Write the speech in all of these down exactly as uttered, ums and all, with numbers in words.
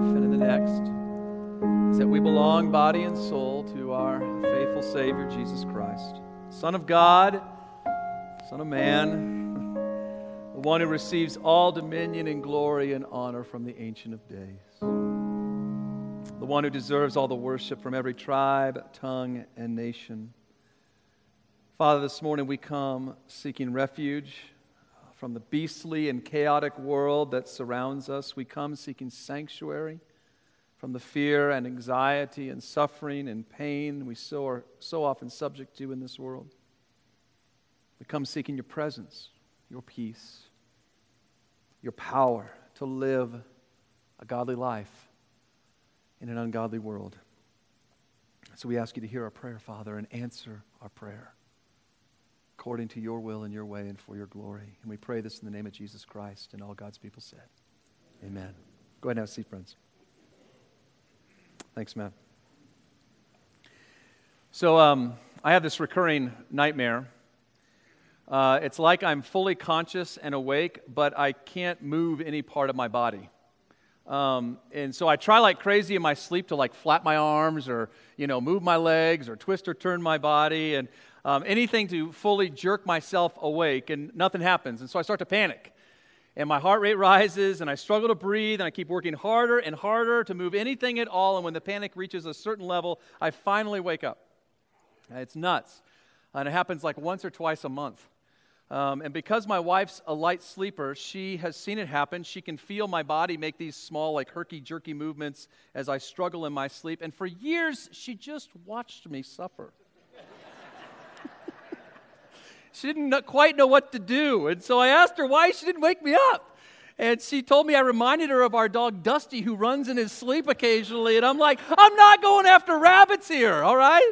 and in the next is that we belong body and soul to our faithful Savior, Jesus Christ, Son of God, Son of Man, the one who receives all dominion and glory and honor from the Ancient of Days, the one who deserves all the worship from every tribe, tongue, and nation. Father, this morning we come seeking refuge from the beastly and chaotic world that surrounds us. We come seeking sanctuary from the fear and anxiety and suffering and pain we so are so often subject to in this world. We come seeking your presence, your peace, your power to live a godly life in an ungodly world. So we ask you to hear our prayer, Father, and answer our prayer according to your will and your way and for your glory. And we pray this in the name of Jesus Christ, and all God's people said, amen. Go ahead and have a seat, friends. Thanks, Matt. So um, I have this recurring nightmare. Uh, it's like I'm fully conscious and awake, but I can't move any part of my body. Um, and so I try like crazy in my sleep to like flap my arms or, you know, move my legs or twist or turn my body and um, anything to fully jerk myself awake, and nothing happens. And so I start to panic. And my heart rate rises, and I struggle to breathe, and I keep working harder and harder to move anything at all. And when the panic reaches a certain level, I finally wake up. It's nuts. And it happens like once or twice a month. Um, and because my wife's a light sleeper, she has seen it happen. She can feel my body make these small, like herky-jerky movements as I struggle in my sleep. And for years, she just watched me suffer. She didn't know, quite know what to do. And so I asked her why she didn't wake me up. And she told me I reminded her of our dog Dusty, who runs in his sleep occasionally. And I'm like, I'm not going after rabbits here, all right?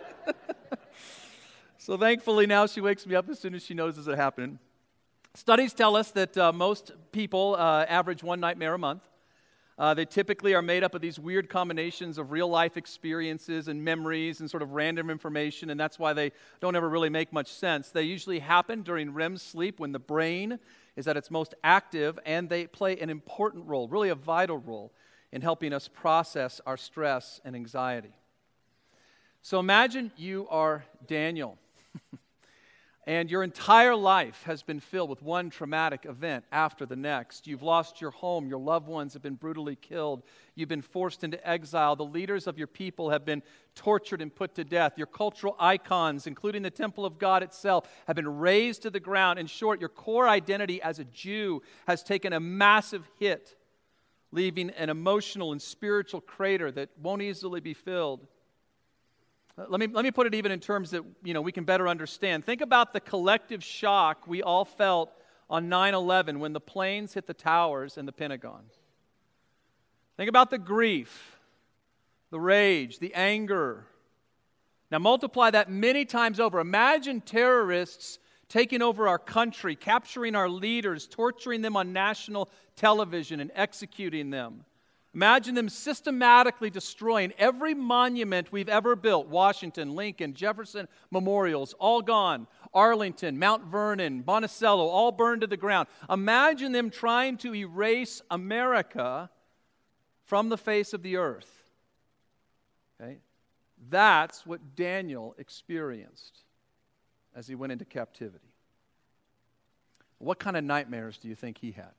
So thankfully now she wakes me up as soon as she knows this is happening. Studies tell us that uh, most people uh, average one nightmare a month. Uh, they typically are made up of these weird combinations of real-life experiences and memories and sort of random information, and that's why they don't ever really make much sense. They usually happen during R E M sleep when the brain is at its most active, and they play an important role, really a vital role, in helping us process our stress and anxiety. So imagine you are Daniel, and your entire life has been filled with one traumatic event after the next. You've lost your home. Your loved ones have been brutally killed. You've been forced into exile. The leaders of your people have been tortured and put to death. Your cultural icons, including the temple of God itself, have been razed to the ground. In short, your core identity as a Jew has taken a massive hit, leaving an emotional and spiritual crater that won't easily be filled. Let me, let me put it even in terms that, you know, we can better understand. Think about the collective shock we all felt on nine eleven when the planes hit the towers and the Pentagon. Think about the grief, the rage, the anger. Now multiply that many times over. Imagine terrorists taking over our country, capturing our leaders, torturing them on national television, and executing them. Imagine them systematically destroying every monument we've ever built. Washington, Lincoln, Jefferson memorials, all gone. Arlington, Mount Vernon, Monticello, all burned to the ground. Imagine them trying to erase America from the face of the earth. Okay? That's what Daniel experienced as he went into captivity. What kind of nightmares do you think he had?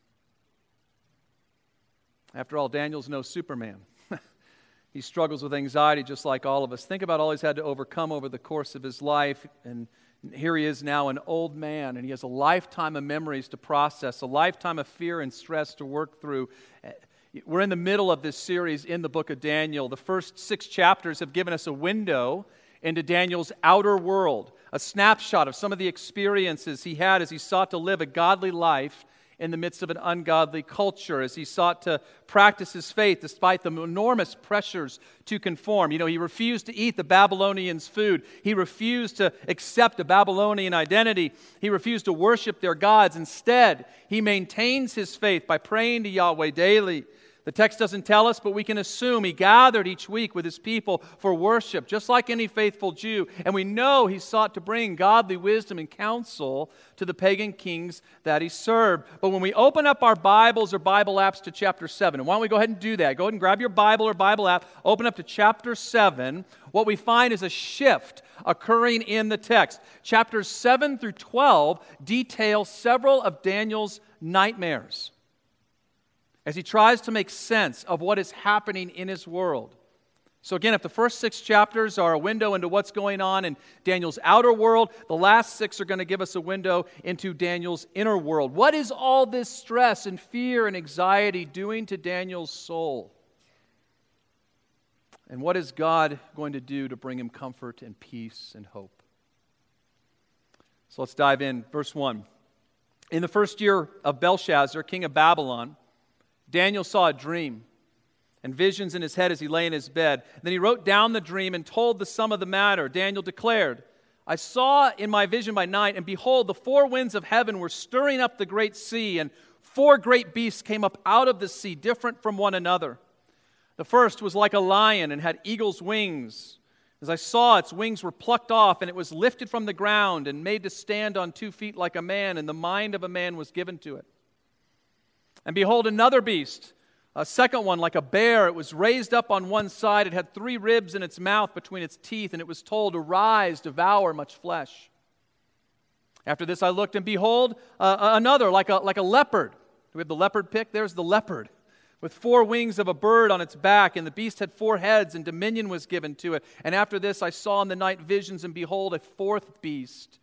After all, Daniel's no Superman. He struggles with anxiety just like all of us. Think about all he's had to overcome over the course of his life. And here he is now, an old man, and he has a lifetime of memories to process, a lifetime of fear and stress to work through. We're in the middle of this series in the book of Daniel. The first six chapters have given us a window into Daniel's outer world, a snapshot of some of the experiences he had as he sought to live a godly life in the midst of an ungodly culture, as he sought to practice his faith despite the enormous pressures to conform. You know, he refused to eat the Babylonians' food. He refused to accept a Babylonian identity. He refused to worship their gods. Instead, he maintains his faith by praying to Yahweh daily, The text doesn't tell us, but we can assume he gathered each week with his people for worship, just like any faithful Jew. And we know he sought to bring godly wisdom and counsel to the pagan kings that he served. But when we open up our Bibles or Bible apps to chapter seven, and why don't we go ahead and do that? Go ahead and grab your Bible or Bible app, open up to chapter seven. What we find is a shift occurring in the text. Chapters seven through twelve detail several of Daniel's nightmares as he tries to make sense of what is happening in his world. So again, if the first six chapters are a window into what's going on in Daniel's outer world, the last six are going to give us a window into Daniel's inner world. What is all this stress and fear and anxiety doing to Daniel's soul? And what is God going to do to bring him comfort and peace and hope? So let's dive in. Verse one. In the first year of Belshazzar, king of Babylon, Daniel saw a dream and visions in his head as he lay in his bed. Then he wrote down the dream and told the sum of the matter. Daniel declared, I saw in my vision by night, and behold, the four winds of heaven were stirring up the great sea, and four great beasts came up out of the sea, different from one another. The first was like a lion and had eagle's wings. As I saw, its wings were plucked off, and it was lifted from the ground and made to stand on two feet like a man, and the mind of a man was given to it. And behold, another beast, a second one like a bear. It was raised up on one side. It had three ribs in its mouth between its teeth, and it was told, arise, devour much flesh. After this I looked, and behold, uh, another like a, like a leopard. Do we have the leopard pic? There's the leopard, with four wings of a bird on its back, and the beast had four heads, and dominion was given to it. And after this I saw in the night visions, and behold, a fourth beast,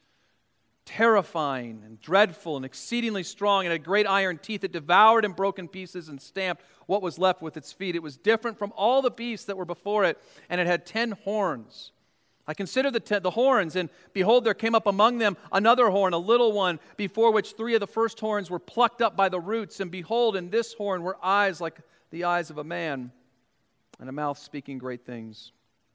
terrifying and dreadful and exceedingly strong, and had great iron teeth. It devoured and broke in pieces and stamped what was left with its feet. It was different from all the beasts that were before it, and it had ten horns. I considered the, ten, the horns, and behold, there came up among them another horn, a little one, before which three of the first horns were plucked up by the roots. And behold, in this horn were eyes like the eyes of a man, and a mouth speaking great things.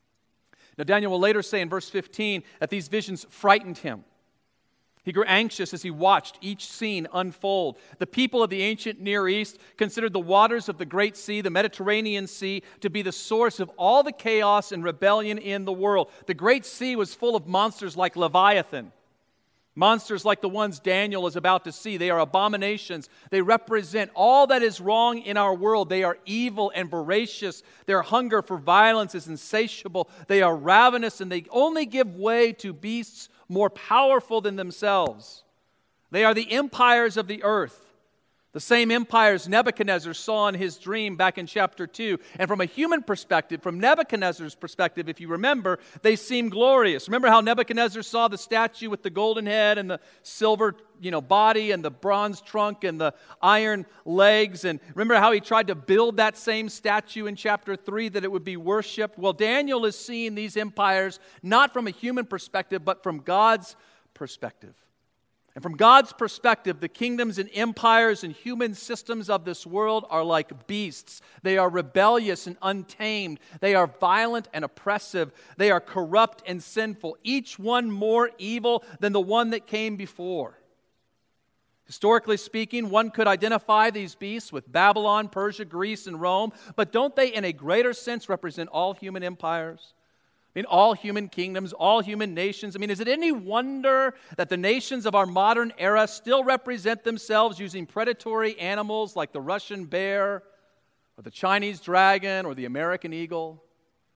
Now Daniel will later say in verse fifteen that these visions frightened him. He grew anxious as he watched each scene unfold. The people of the ancient Near East considered the waters of the Great Sea, the Mediterranean Sea, to be the source of all the chaos and rebellion in the world. The Great Sea was full of monsters like Leviathan, monsters like the ones Daniel is about to see. They are abominations. They represent all that is wrong in our world. They are evil and voracious. Their hunger for violence is insatiable. They are ravenous, and they only give way to beasts more powerful than themselves. They are the empires of the earth, the same empires Nebuchadnezzar saw in his dream back in chapter two. And from a human perspective, from Nebuchadnezzar's perspective, if you remember, they seem glorious. Remember how Nebuchadnezzar saw the statue with the golden head and the silver, you know, body and the bronze trunk and the iron legs? And remember how he tried to build that same statue in chapter three that it would be worshipped? Well, Daniel is seeing these empires not from a human perspective, but from God's perspective. And from God's perspective, the kingdoms and empires and human systems of this world are like beasts. They are rebellious and untamed. They are violent and oppressive. They are corrupt and sinful, each one more evil than the one that came before. Historically speaking, one could identify these beasts with Babylon, Persia, Greece, and Rome, but don't they in a greater sense represent all human empires? I mean, all human kingdoms, all human nations. I mean, is it any wonder that the nations of our modern era still represent themselves using predatory animals like the Russian bear or the Chinese dragon or the American eagle?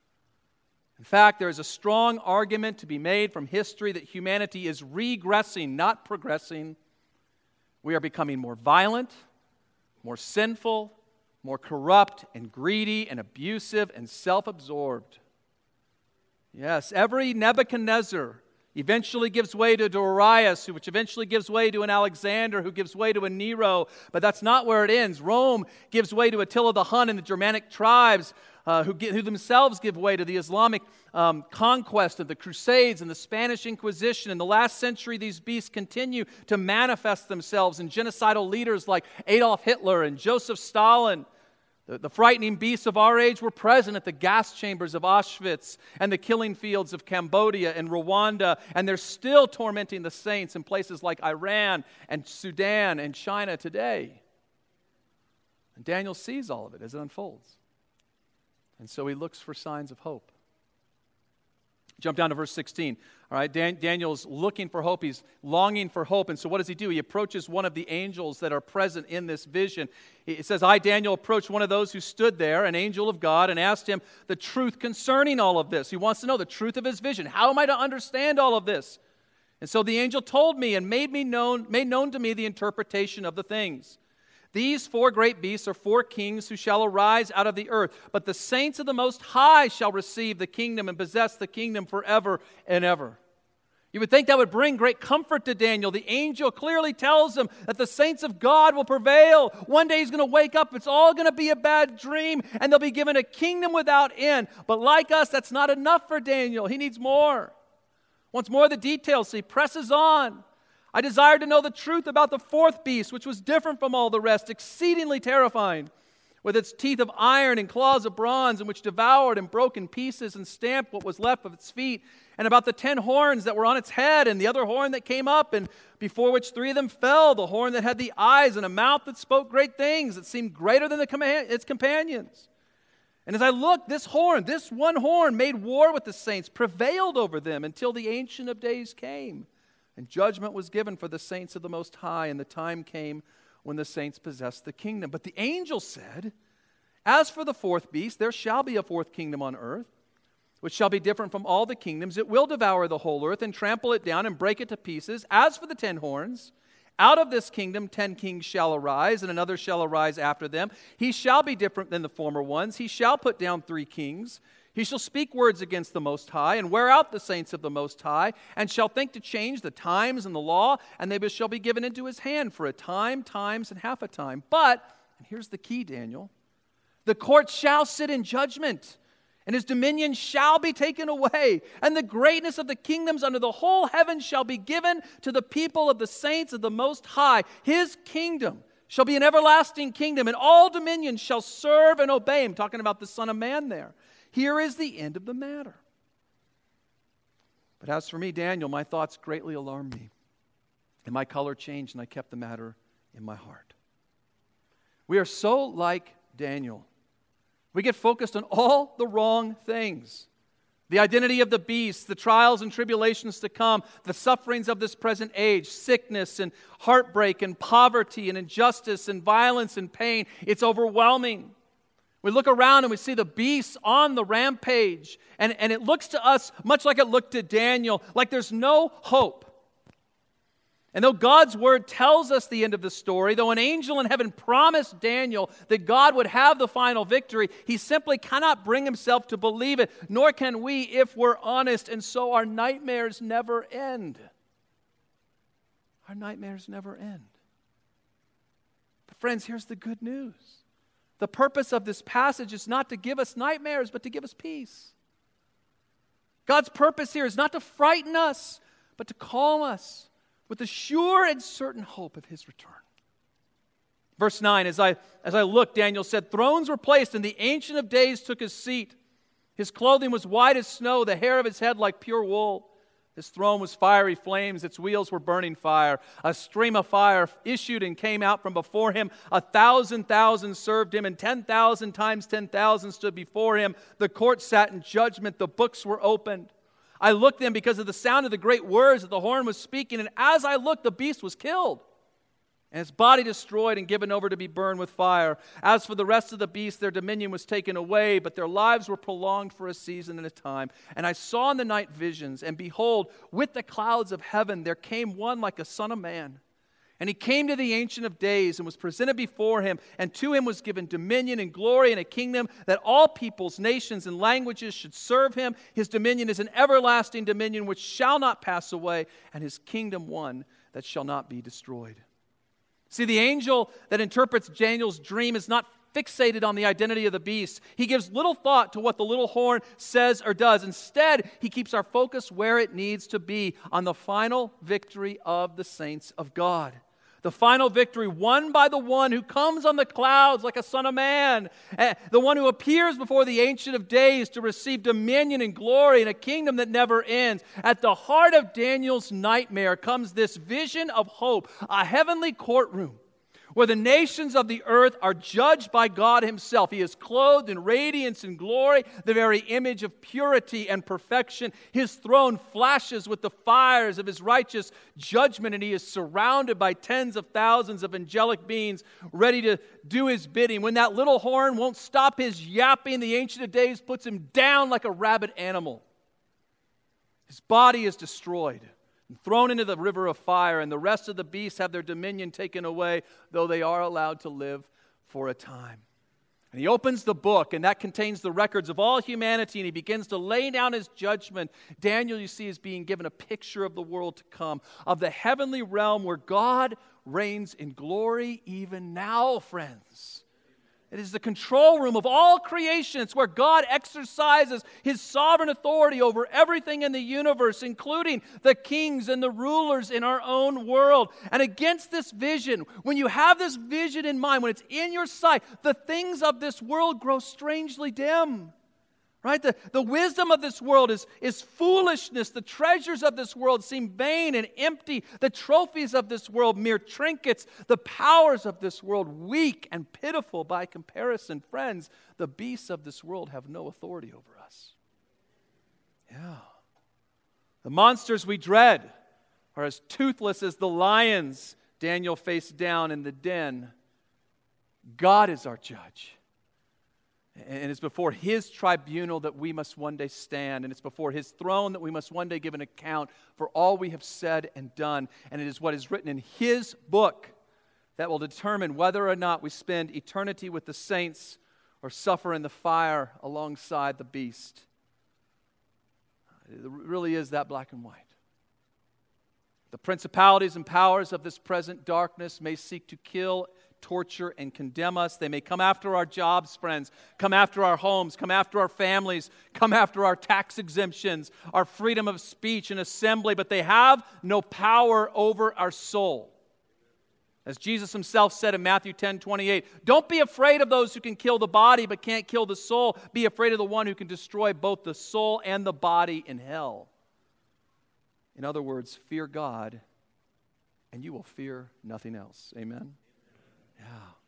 In fact, there is a strong argument to be made from history that humanity is regressing, not progressing. We are becoming more violent, more sinful, more corrupt and greedy and abusive and self-absorbed. Yes, every Nebuchadnezzar eventually gives way to Darius, which eventually gives way to an Alexander, who gives way to a Nero. But that's not where it ends. Rome gives way to Attila the Hun and the Germanic tribes, uh, who, get, who themselves give way to the Islamic um, conquest of the Crusades and the Spanish Inquisition. In the last century, these beasts continue to manifest themselves in genocidal leaders like Adolf Hitler and Joseph Stalin. The, the frightening beasts of our age were present at the gas chambers of Auschwitz and the killing fields of Cambodia and Rwanda, and they're still tormenting the saints in places like Iran and Sudan and China today. And Daniel sees all of it as it unfolds. And so he looks for signs of hope. Jump down to verse sixteen. All right, Dan- Daniel's looking for hope. He's longing for hope. And so what does he do? He approaches one of the angels that are present in this vision. It says, I, Daniel, approached one of those who stood there, an angel of God, and asked him the truth concerning all of this. He wants to know the truth of his vision. How am I to understand all of this? And so the angel told me and made me known, made known to me the interpretation of the things. These four great beasts are four kings who shall arise out of the earth, but the saints of the Most High shall receive the kingdom and possess the kingdom forever and ever. You would think that would bring great comfort to Daniel. The angel clearly tells him that the saints of God will prevail. One day he's going to wake up, it's all going to be a bad dream, and they'll be given a kingdom without end. But like us, that's not enough for Daniel. He needs more. Wants more of the details, so he presses on. I desired to know the truth about the fourth beast, which was different from all the rest, exceedingly terrifying, with its teeth of iron and claws of bronze, and which devoured and broke in pieces and stamped what was left of its feet, and about the ten horns that were on its head, and the other horn that came up, and before which three of them fell, the horn that had the eyes, and a mouth that spoke great things, that seemed greater than the com- its companions. And as I looked, this horn, this one horn, made war with the saints, prevailed over them until the Ancient of Days came. And judgment was given for the saints of the Most High, and the time came when the saints possessed the kingdom. But the angel said, as for the fourth beast, there shall be a fourth kingdom on earth, which shall be different from all the kingdoms. It will devour the whole earth and trample it down and break it to pieces. As for the ten horns, out of this kingdom ten kings shall arise, and another shall arise after them. He shall be different than the former ones. He shall put down three kings. He shall speak words against the Most High, and wear out the saints of the Most High, and shall think to change the times and the law, and they shall be given into his hand for a time, times, and half a time. But, and here's the key, Daniel, the court shall sit in judgment, and his dominion shall be taken away, and the greatness of the kingdoms under the whole heaven shall be given to the people of the saints of the Most High. His kingdom shall be an everlasting kingdom, and all dominions shall serve and obey him. Talking about the Son of Man there. Here is the end of the matter. But as for me, Daniel, my thoughts greatly alarmed me, and my color changed, and I kept the matter in my heart. We are so like Daniel. We get focused on all the wrong things. The identity of the beast, the trials and tribulations to come, the sufferings of this present age, sickness and heartbreak and poverty and injustice and violence and pain. It's overwhelming. We look around and we see the beasts on the rampage, and, and it looks to us much like it looked to Daniel, like there's no hope. And though God's word tells us the end of the story, though an angel in heaven promised Daniel that God would have the final victory, he simply cannot bring himself to believe it, nor can we if we're honest, and so our nightmares never end. Our nightmares never end. But friends, here's the good news. The purpose of this passage is not to give us nightmares, but to give us peace. God's purpose here is not to frighten us, but to calm us with the sure and certain hope of his return. Verse nine, as I, as I looked, Daniel said, thrones were placed, and the Ancient of Days took his seat. His clothing was white as snow, the hair of his head like pure wool. His throne was fiery flames, its wheels were burning fire. A stream of fire issued and came out from before him. A thousand thousand served him, and ten thousand times ten thousand stood before him. The court sat in judgment, the books were opened. I looked then because of the sound of the great words that the horn was speaking, and as I looked, the beast was killed, and his body destroyed and given over to be burned with fire. As for the rest of the beasts, their dominion was taken away, but their lives were prolonged for a season and a time. And I saw in the night visions, and behold, with the clouds of heaven there came one like a son of man. And he came to the Ancient of Days and was presented before him, and to him was given dominion and glory and a kingdom that all peoples, nations, and languages should serve him. His dominion is an everlasting dominion which shall not pass away, and his kingdom one that shall not be destroyed. See, the angel that interprets Daniel's dream is not fixated on the identity of the beast. He gives little thought to what the little horn says or does. Instead, he keeps our focus where it needs to be, on the final victory of the saints of God. The final victory won by the one who comes on the clouds like a son of man, the one who appears before the Ancient of Days to receive dominion and glory and a kingdom that never ends. At the heart of Daniel's nightmare comes this vision of hope, a heavenly courtroom where the nations of the earth are judged by God himself. He is clothed in radiance and glory, the very image of purity and perfection. His throne flashes with the fires of his righteous judgment, and he is surrounded by tens of thousands of angelic beings ready to do his bidding. When that little horn won't stop his yapping, the Ancient of Days puts him down like a rabid animal. His body is destroyed and thrown into the river of fire, and the rest of the beasts have their dominion taken away, though they are allowed to live for a time. And he opens the book, and that contains the records of all humanity, and he begins to lay down his judgment. Daniel, you see, is being given a picture of the world to come, of the heavenly realm where God reigns in glory even now, friends. It is the control room of all creation. It's where God exercises his sovereign authority over everything in the universe, including the kings and the rulers in our own world. And against this vision, when you have this vision in mind, when it's in your sight, the things of this world grow strangely dim. Right? The, the wisdom of this world is, is foolishness. The treasures of this world seem vain and empty. The trophies of this world, mere trinkets. The powers of this world, weak and pitiful by comparison. Friends, the beasts of this world have no authority over us. Yeah. The monsters we dread are as toothless as the lions Daniel faced down in the den. God is our judge. And it's before his tribunal that we must one day stand. And it's before his throne that we must one day give an account for all we have said and done. And it is what is written in his book that will determine whether or not we spend eternity with the saints or suffer in the fire alongside the beast. It really is that black and white. The principalities and powers of this present darkness may seek to kill, torture, and condemn us. They may come after our jobs, friends, come after our homes, come after our families, come after our tax exemptions, our freedom of speech and assembly, but they have no power over our soul. As Jesus himself said in Matthew ten twenty-eight, don't be afraid of those who can kill the body but can't kill the soul. Be afraid of the one who can destroy both the soul and the body in hell. In other words, fear God, and you will fear nothing else. Amen? Yeah.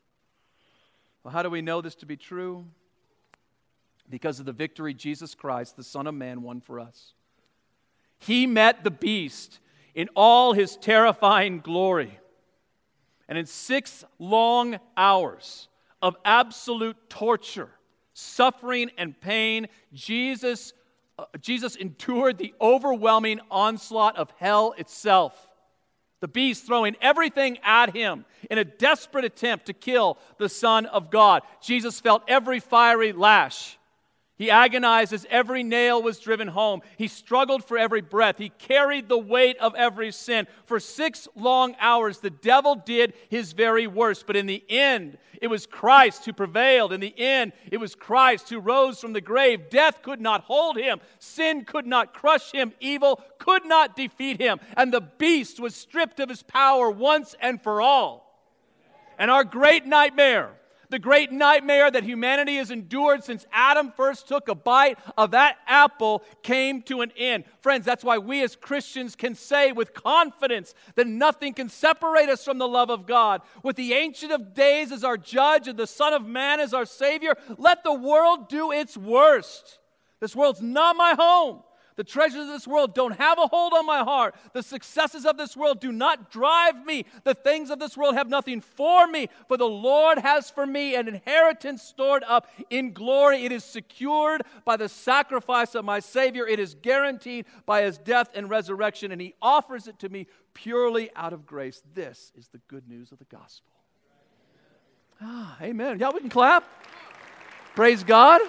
Well, how do we know this to be true? Because of the victory Jesus Christ, the Son of Man, won for us. He met the beast in all his terrifying glory. And in six long hours of absolute torture, suffering, and pain, Jesus, uh, Jesus endured the overwhelming onslaught of hell itself. The beast throwing everything at him in a desperate attempt to kill the Son of God. Jesus felt every fiery lash. He agonized as every nail was driven home. He struggled for every breath. He carried the weight of every sin. For six long hours, the devil did his very worst. But in the end, it was Christ who prevailed. In the end, it was Christ who rose from the grave. Death could not hold him. Sin could not crush him. Evil could not defeat him. And the beast was stripped of his power once and for all. And our great nightmare, the great nightmare that humanity has endured since Adam first took a bite of that apple, came to an end. Friends, that's why we as Christians can say with confidence that nothing can separate us from the love of God. With the Ancient of Days as our judge and the Son of Man as our Savior, let the world do its worst. This world's not my home. The treasures of this world don't have a hold on my heart. The successes of this world do not drive me. The things of this world have nothing for me. For the Lord has for me an inheritance stored up in glory. It is secured by the sacrifice of my Savior. It is guaranteed by his death and resurrection. And he offers it to me purely out of grace. This is the good news of the gospel. Ah, amen. Yeah, we can clap. Praise God.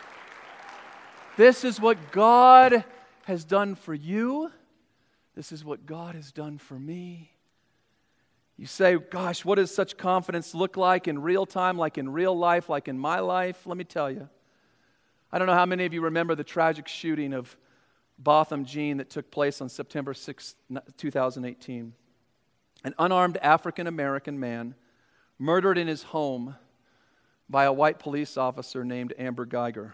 This is what God has done for you. This is what God has done for me. You say, gosh, what does such confidence look like in real time, like in real life, like in my life? Let me tell you. I don't know how many of you remember the tragic shooting of Botham Jean that took place on September sixth, two thousand eighteen. An unarmed African-American man murdered in his home by a white police officer named Amber Guyger.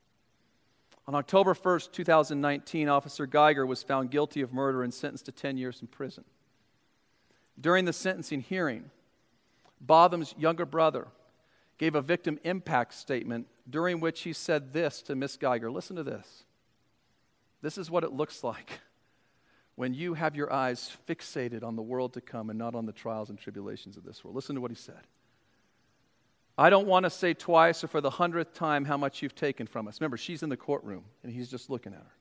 On October first, two thousand nineteen, Officer Guyger was found guilty of murder and sentenced to ten years in prison. During the sentencing hearing, Botham's younger brother, gave a victim impact statement during which he said this to Miss Geiger. Listen to this. This is what it looks like when you have your eyes fixated on the world to come and not on the trials and tribulations of this world. Listen to what he said. I don't want to say twice or for the hundredth time how much you've taken from us. Remember, she's in the courtroom, and he's just looking at her.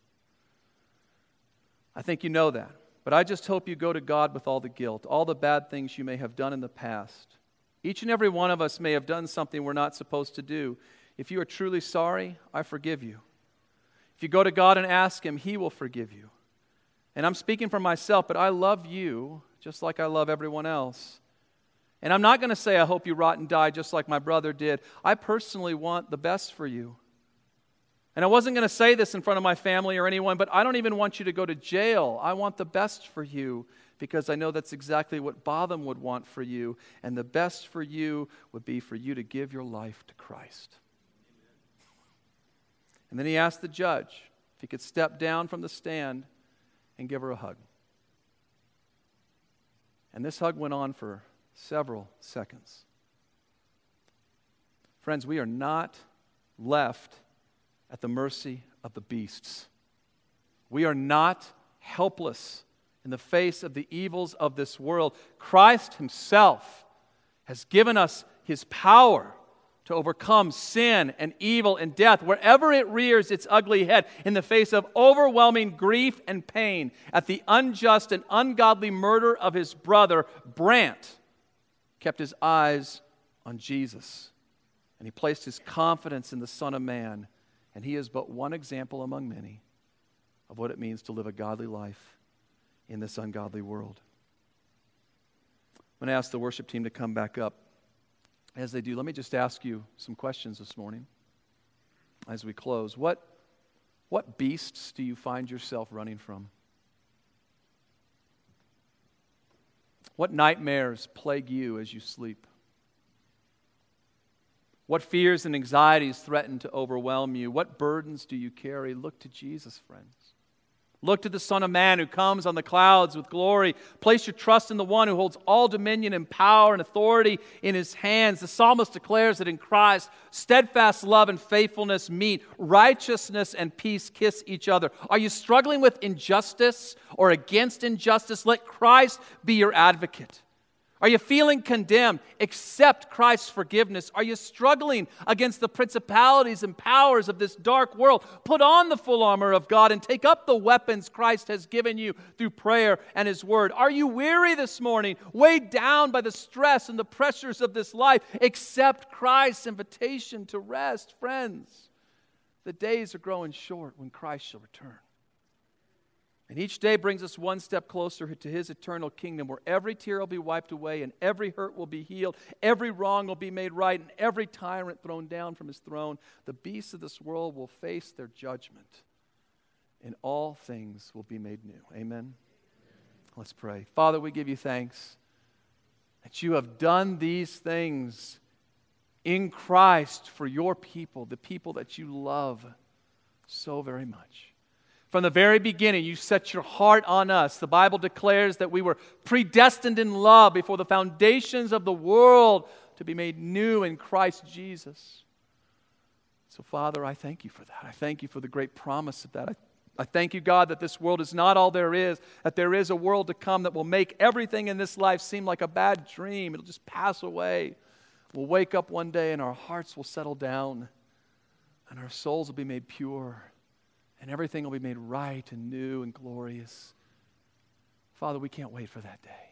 I think you know that. But I just hope you go to God with all the guilt, all the bad things you may have done in the past. Each and every one of us may have done something we're not supposed to do. If you are truly sorry, I forgive you. If you go to God and ask Him, He will forgive you. And I'm speaking for myself, but I love you just like I love everyone else. And I'm not going to say, I hope you rot and die just like my brother did. I personally want the best for you. And I wasn't going to say this in front of my family or anyone, but I don't even want you to go to jail. I want the best for you because I know that's exactly what Botham would want for you. And the best for you would be for you to give your life to Christ. And then he asked the judge if he could step down from the stand and give her a hug. And this hug went on for several seconds. Friends, we are not left at the mercy of the beasts. We are not helpless in the face of the evils of this world. Christ Himself has given us His power to overcome sin and evil and death wherever it rears its ugly head in the face of overwhelming grief and pain at the unjust and ungodly murder of his brother. Brant kept his eyes on Jesus, and he placed his confidence in the Son of Man. And he is but one example among many of what it means to live a godly life in this ungodly world. I'm going to ask the worship team to come back up. As they do, let me just ask you some questions this morning as we close. What, what beasts do you find yourself running from? What nightmares plague you as you sleep? What fears and anxieties threaten to overwhelm you? What burdens do you carry? Look to Jesus, friends. Look to the Son of Man who comes on the clouds with glory. Place your trust in the one who holds all dominion and power and authority in His hands. The psalmist declares that in Christ, steadfast love and faithfulness meet. Righteousness and peace kiss each other. Are you struggling with injustice or against injustice? Let Christ be your advocate. Are you feeling condemned? Accept Christ's forgiveness. Are you struggling against the principalities and powers of this dark world? Put on the full armor of God and take up the weapons Christ has given you through prayer and His Word. Are you weary this morning, weighed down by the stress and the pressures of this life? Accept Christ's invitation to rest. Friends, the days are growing short when Christ shall return. And each day brings us one step closer to His eternal kingdom where every tear will be wiped away and every hurt will be healed, every wrong will be made right, and every tyrant thrown down from his throne. The beasts of this world will face their judgment, and all things will be made new. Amen? Let's pray. Father, we give You thanks that You have done these things in Christ for Your people, the people that You love so very much. From the very beginning, You set Your heart on us. The Bible declares that we were predestined in love before the foundations of the world to be made new in Christ Jesus. So, Father, I thank You for that. I thank You for the great promise of that. I, I thank You, God, that this world is not all there is, that there is a world to come that will make everything in this life seem like a bad dream. It'll just pass away. We'll wake up one day and our hearts will settle down and our souls will be made pure. And everything will be made right and new and glorious. Father, we can't wait for that day.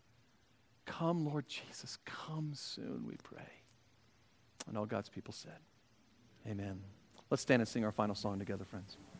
Come, Lord Jesus, come soon, we pray. And all God's people said, amen. Let's stand and sing our final song together, friends.